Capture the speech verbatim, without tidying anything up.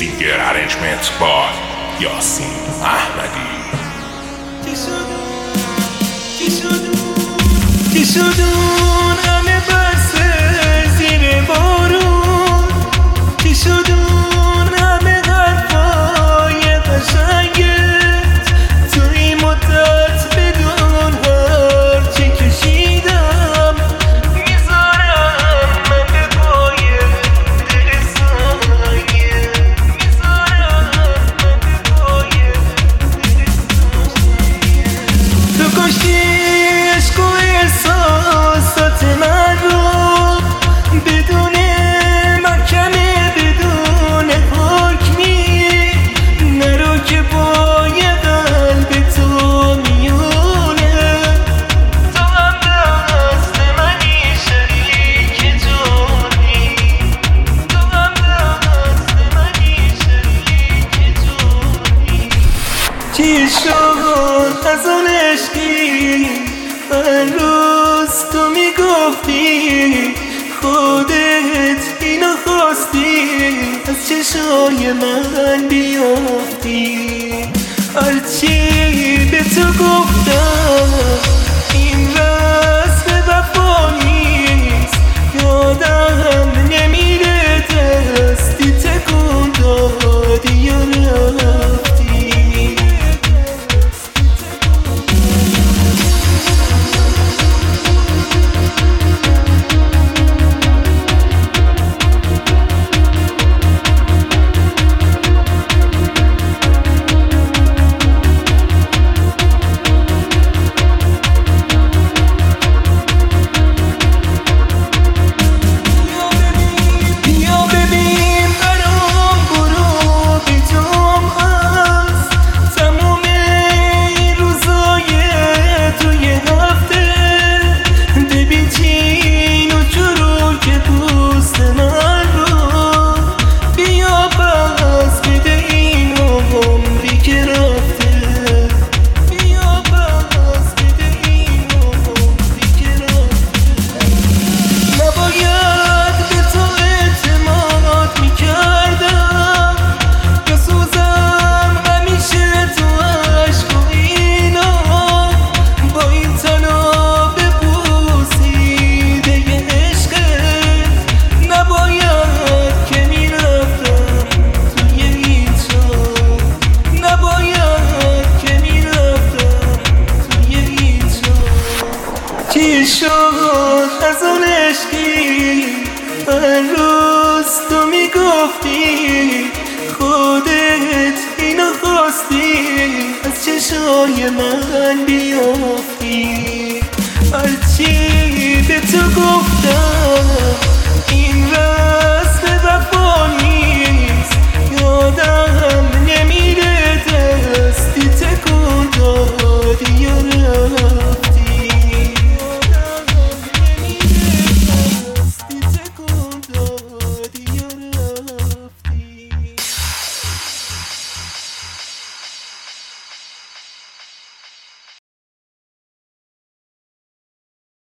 سینگر ارنجمنت با یاسین احمدی. چی شد چی شد چی شد اون همه بسه زیر بارون؟ چی شد اون همه حرفای قشنگت تو این مدت بدون هر چی کشیدم میذارم من به پای دل سایه، میذارم من به پای دل سایه. تو کشتی عشق و احساسات من رو بدون محکمه بدون حکمی، نرو که پای قلب تو میونه. تو هم دست منی شریک جانی، تو هم دست منی شریک جانی. چی شد از اون عشقی هر روز تو میگفتی خودت اینو خواستی از چشای من بیافتی؟ هرچی به تو گفتم این رسم وفا نیست، یادم نمیره دستی تکون دادی و رفتی. چی شد از اون عشقی هر روز تو میگفتی خودت اینو خواستی از چشای من بیافتی؟ هرچی به تو گفتم